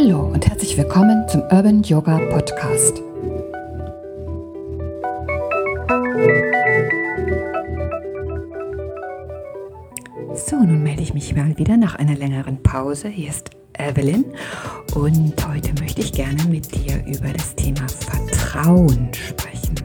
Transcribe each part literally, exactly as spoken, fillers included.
Hallo und herzlich willkommen zum Urban Yoga Podcast. So, nun melde ich mich mal wieder nach einer längeren Pause. Hier ist Evelyn und heute möchte ich gerne mit dir über das Thema Vertrauen sprechen.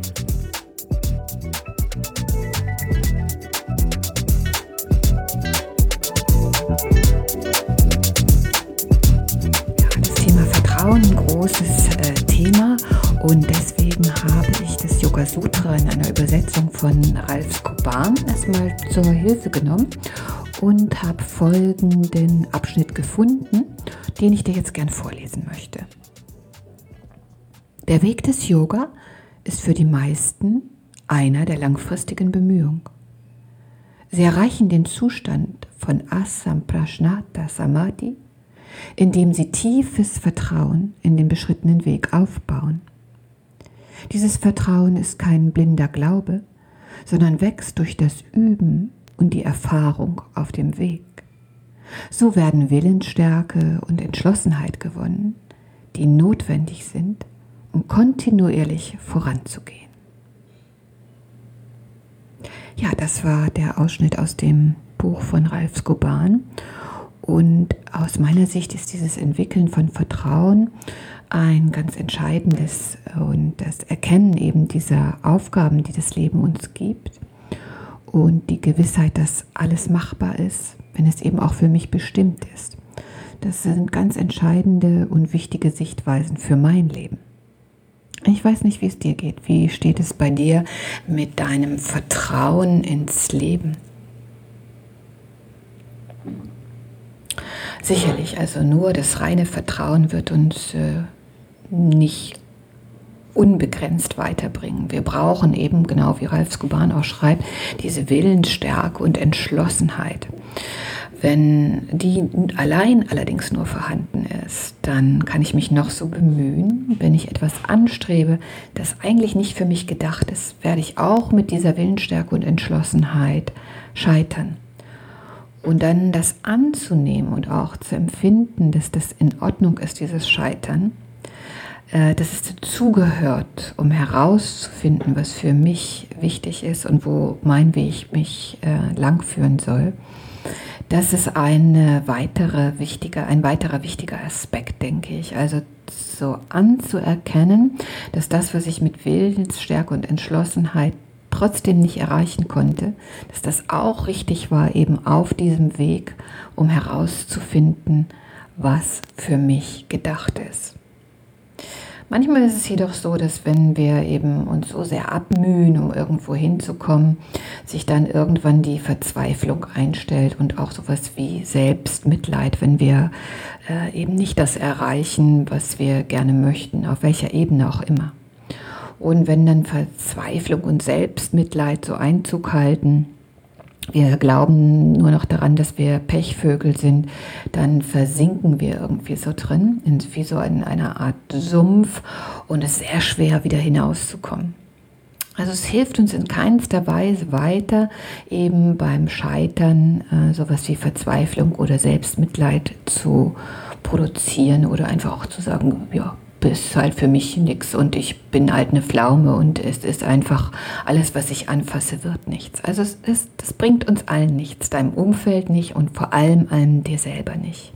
Ja, das Thema Vertrauen ist ein großes äh, Thema und deswegen habe ich das Yoga Sutra in einer Übersetzung von Ralph Skoban erstmal zur Hilfe genommen und habe folgenden Abschnitt gefunden, den ich dir jetzt gern vorlesen möchte. Der Weg des Yoga ist für die meisten einer der langfristigen Bemühungen. Sie erreichen den Zustand von Asamprajñāta Samadhi, indem sie tiefes Vertrauen in den beschrittenen Weg aufbauen. Dieses Vertrauen ist kein blinder Glaube, sondern wächst durch das Üben und die Erfahrung auf dem Weg. So werden Willensstärke und Entschlossenheit gewonnen, die notwendig sind, um kontinuierlich voranzugehen. Ja, das war der Ausschnitt aus dem Buch von Ralph Skoban. Und aus meiner Sicht ist dieses Entwickeln von Vertrauen ein ganz entscheidendes und das Erkennen eben dieser Aufgaben, die das Leben uns gibt und die Gewissheit, dass alles machbar ist, wenn es eben auch für mich bestimmt ist. Das sind ganz entscheidende und wichtige Sichtweisen für mein Leben. Ich weiß nicht, wie es dir geht. Wie steht es bei dir mit deinem Vertrauen ins Leben? Sicherlich, also nur das reine Vertrauen wird uns äh, nicht unbegrenzt weiterbringen. Wir brauchen eben, genau wie Ralph Skoban auch schreibt, diese Willensstärke und Entschlossenheit. Wenn die allein allerdings nur vorhanden ist, dann kann ich mich noch so bemühen. Wenn ich etwas anstrebe, das eigentlich nicht für mich gedacht ist, werde ich auch mit dieser Willensstärke und Entschlossenheit scheitern. Und dann das anzunehmen und auch zu empfinden, dass das in Ordnung ist, dieses Scheitern, äh, dass es dazugehört, um herauszufinden, was für mich wichtig ist und wo mein Weg mich äh, langführen soll. Das ist eine weitere wichtige, ein weiterer wichtiger Aspekt, denke ich. Also so anzuerkennen, dass das, was ich mit Willensstärke und Entschlossenheit trotzdem nicht erreichen konnte, dass das auch richtig war, eben auf diesem Weg, um herauszufinden, was für mich gedacht ist. Manchmal ist es jedoch so, dass wenn wir eben uns so sehr abmühen, um irgendwo hinzukommen, sich dann irgendwann die Verzweiflung einstellt und auch sowas wie Selbstmitleid, wenn wir äh, eben nicht das erreichen, was wir gerne möchten, auf welcher Ebene auch immer. Und wenn dann Verzweiflung und Selbstmitleid so Einzug halten, wir glauben nur noch daran, dass wir Pechvögel sind, dann versinken wir irgendwie so drin, wie so in einer Art Sumpf und es ist sehr schwer, wieder hinauszukommen. Also es hilft uns in keinster Weise weiter, eben beim Scheitern äh, sowas wie Verzweiflung oder Selbstmitleid zu produzieren oder einfach auch zu sagen, ja, ist halt für mich nichts und ich bin halt eine Pflaume und es ist einfach, alles, was ich anfasse, wird nichts. Also es ist, das bringt uns allen nichts, deinem Umfeld nicht und vor allem allem dir selber nicht.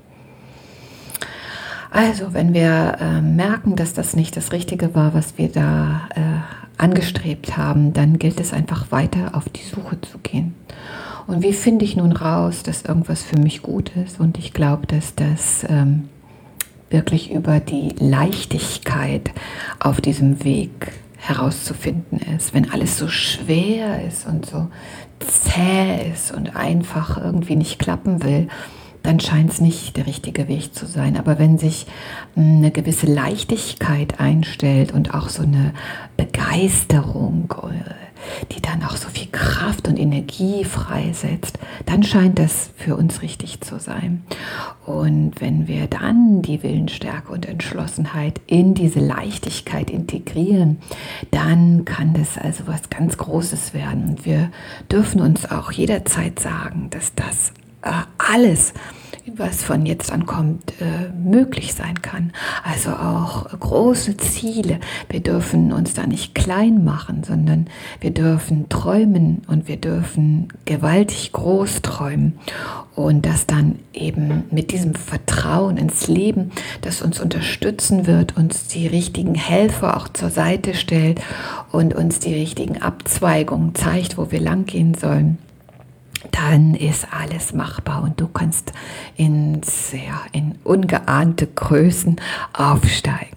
Also wenn wir äh, merken, dass das nicht das Richtige war, was wir da äh, angestrebt haben, dann gilt es einfach weiter auf die Suche zu gehen. Und wie finde ich nun raus, dass irgendwas für mich gut ist? Und ich glaube, dass das ähm, wirklich über die Leichtigkeit auf diesem Weg herauszufinden ist. Wenn alles so schwer ist und so zäh ist und einfach irgendwie nicht klappen will, dann scheint es nicht der richtige Weg zu sein. Aber wenn sich eine gewisse Leichtigkeit einstellt und auch so eine Begeisterung, die dann auch so viel Kraft und Energie freisetzt, dann scheint das für uns richtig zu sein. Und wenn wir dann die Willensstärke und Entschlossenheit in diese Leichtigkeit integrieren, dann kann das also was ganz Großes werden. Und wir dürfen uns auch jederzeit sagen, dass das äh, alles was von jetzt an kommt, äh, möglich sein kann. Also auch große Ziele. Wir dürfen uns da nicht klein machen, sondern wir dürfen träumen und wir dürfen gewaltig groß träumen. Und das dann eben mit diesem Vertrauen ins Leben, das uns unterstützen wird, uns die richtigen Helfer auch zur Seite stellt und uns die richtigen Abzweigungen zeigt, wo wir lang gehen sollen. Dann ist alles machbar und du kannst ins, ja, in ungeahnte Größen aufsteigen.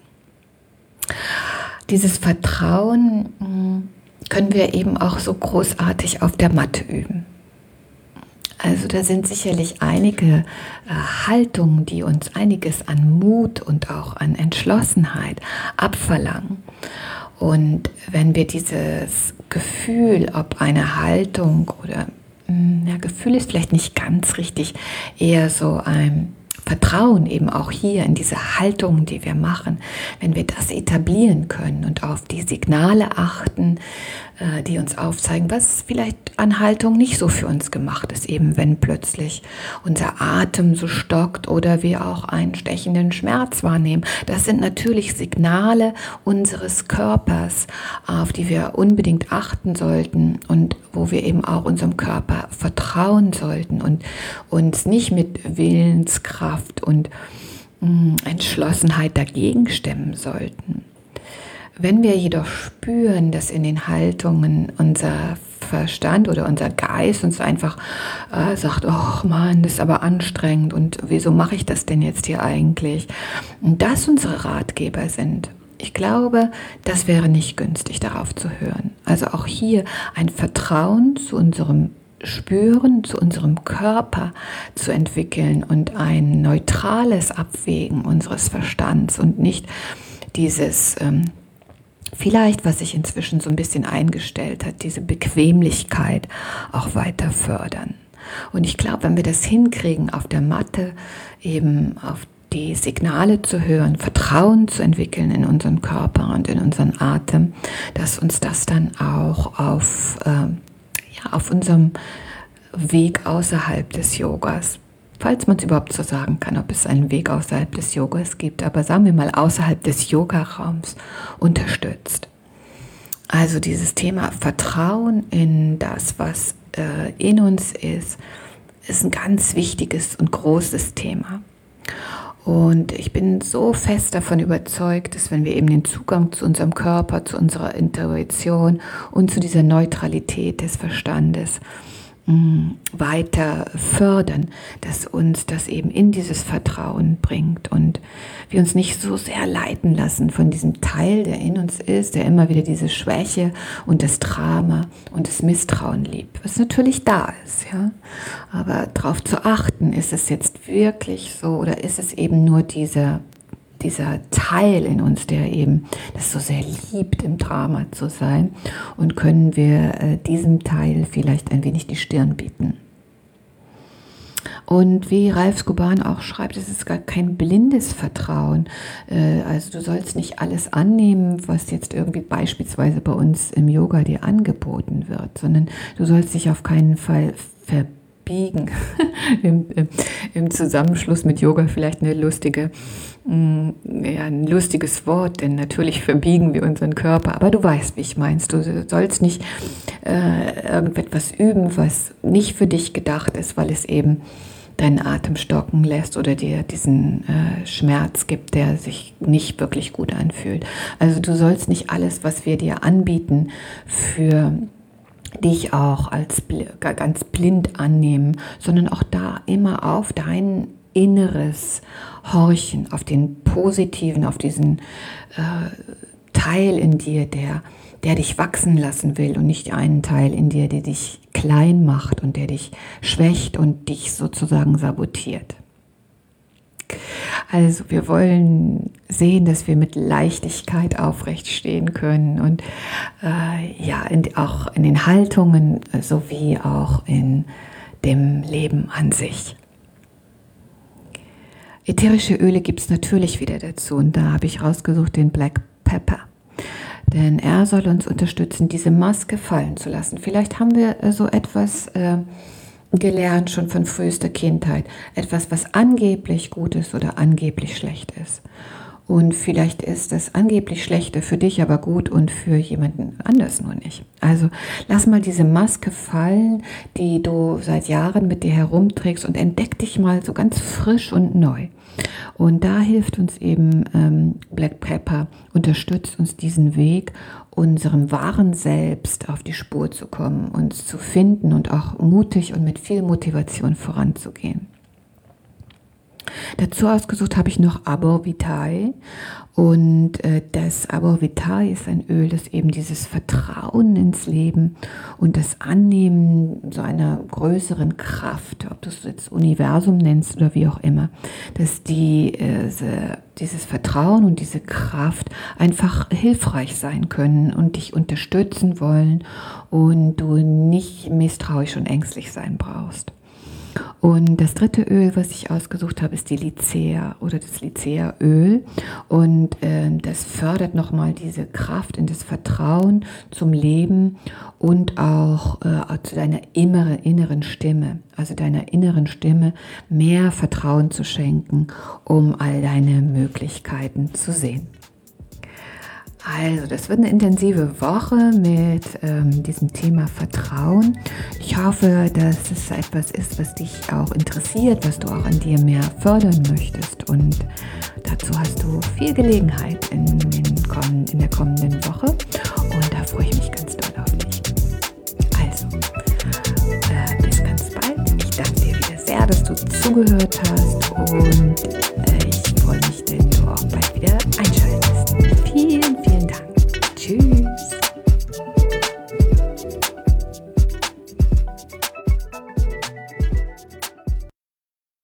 Dieses Vertrauen können wir eben auch so großartig auf der Matte üben. Also da sind sicherlich einige äh, Haltungen, die uns einiges an Mut und auch an Entschlossenheit abverlangen. Und wenn wir dieses Gefühl, ob eine Haltung oder ja, Gefühl ist vielleicht nicht ganz richtig, eher so ein Vertrauen eben auch hier in diese Haltung, die wir machen, wenn wir das etablieren können und auf die Signale achten, äh, die uns aufzeigen, was vielleicht an Haltung nicht so für uns gemacht ist, eben wenn plötzlich unser Atem so stockt oder wir auch einen stechenden Schmerz wahrnehmen. Das sind natürlich Signale unseres Körpers, auf die wir unbedingt achten sollten und wo wir eben auch unserem Körper vertrauen sollten und uns nicht mit Willenskraft und mh, Entschlossenheit dagegen stemmen sollten. Wenn wir jedoch spüren, dass in den Haltungen unser Verstand oder unser Geist uns einfach äh, sagt, oh Mann, das ist aber anstrengend und wieso mache ich das denn jetzt hier eigentlich? Und das unsere Ratgeber sind. Ich glaube, das wäre nicht günstig, darauf zu hören. Also auch hier ein Vertrauen zu unserem Spüren, zu unserem Körper zu entwickeln und ein neutrales Abwägen unseres Verstands und nicht dieses ähm, vielleicht, was sich inzwischen so ein bisschen eingestellt hat, diese Bequemlichkeit auch weiter fördern. Und ich glaube, wenn wir das hinkriegen, auf der Matte eben auf die Signale zu hören, Vertrauen zu entwickeln in unseren Körper und in unseren Atem, dass uns das dann auch auf, äh, ja, auf unserem Weg außerhalb des Yogas, falls man es überhaupt so sagen kann, ob es einen Weg außerhalb des Yogas gibt, aber sagen wir mal außerhalb des Yogaraums unterstützt. Also dieses Thema Vertrauen in das, was äh, in uns ist, ist ein ganz wichtiges und großes Thema. Und ich bin so fest davon überzeugt, dass wenn wir eben den Zugang zu unserem Körper, zu unserer Intuition und zu dieser Neutralität des Verstandes weiter fördern, dass uns das eben in dieses Vertrauen bringt und wir uns nicht so sehr leiten lassen von diesem Teil, der in uns ist, der immer wieder diese Schwäche und das Drama und das Misstrauen liebt, was natürlich da ist, ja. Aber darauf zu achten, ist es jetzt wirklich so oder ist es eben nur dieser dieser Teil in uns, der eben das so sehr liebt, im Drama zu sein, und können wir äh, diesem Teil vielleicht ein wenig die Stirn bieten. Und wie Ralf Skuban auch schreibt, es ist gar kein blindes Vertrauen. Äh, also du sollst nicht alles annehmen, was jetzt irgendwie beispielsweise bei uns im Yoga dir angeboten wird, sondern du sollst dich auf keinen Fall verbiegen. Biegen. Im, im, Im Zusammenschluss mit Yoga vielleicht eine lustige, mh, ja, ein lustiges Wort, denn natürlich verbiegen wir unseren Körper, aber du weißt, wie ich meinst. Du sollst nicht äh, irgendetwas üben, was nicht für dich gedacht ist, weil es eben deinen Atem stocken lässt oder dir diesen äh, Schmerz gibt, der sich nicht wirklich gut anfühlt. Also du sollst nicht alles, was wir dir anbieten, für dich auch als ganz blind annehmen, sondern auch da immer auf dein inneres Horchen, auf den positiven, auf diesen äh, Teil in dir, der, der dich wachsen lassen will und nicht einen Teil in dir, der dich klein macht und der dich schwächt und dich sozusagen sabotiert. Also wir wollen sehen, dass wir mit Leichtigkeit aufrecht stehen können und äh, ja, in, auch in den Haltungen sowie auch in dem Leben an sich. Ätherische Öle gibt es natürlich wieder dazu und da habe ich rausgesucht den Black Pepper. Denn er soll uns unterstützen, diese Maske fallen zu lassen. Vielleicht haben wir so etwas äh, gelernt, schon von frühester Kindheit. Etwas, was angeblich gut ist oder angeblich schlecht ist. Und vielleicht ist das angeblich Schlechte für dich aber gut und für jemanden anders nur nicht. Also lass mal diese Maske fallen, die du seit Jahren mit dir herumträgst, und entdeck dich mal so ganz frisch und neu. Und da hilft uns eben ähm, Black Pepper, unterstützt uns diesen Weg, unserem wahren Selbst auf die Spur zu kommen, uns zu finden und auch mutig und mit viel Motivation voranzugehen. Dazu ausgesucht habe ich noch Arbor Vitae, und äh, das Arbor Vitae ist ein Öl, das eben dieses Vertrauen ins Leben und das Annehmen so einer größeren Kraft, ob du es jetzt Universum nennst oder wie auch immer, dass die, äh, dieses Vertrauen und diese Kraft einfach hilfreich sein können und dich unterstützen wollen und du nicht misstrauisch und ängstlich sein brauchst. Und das dritte Öl, was ich ausgesucht habe, ist die Lycea oder das Lycea-Öl. Und äh, das fördert nochmal diese Kraft in das Vertrauen zum Leben und auch äh, zu deiner inneren, inneren Stimme, also deiner inneren Stimme mehr Vertrauen zu schenken, um all deine Möglichkeiten zu sehen. Also, das wird eine intensive Woche mit ähm, diesem Thema Vertrauen. Ich hoffe, dass es etwas ist, was dich auch interessiert, was du auch an dir mehr fördern möchtest. Und dazu hast du viel Gelegenheit in, in, in der kommenden Woche. Und da freue ich mich ganz doll auf dich. Also, äh, bis ganz bald. Ich danke dir wieder sehr, dass du zugehört hast. Und äh, ich freue mich, wenn du auch bald wieder einschaltest. Vielen, vielen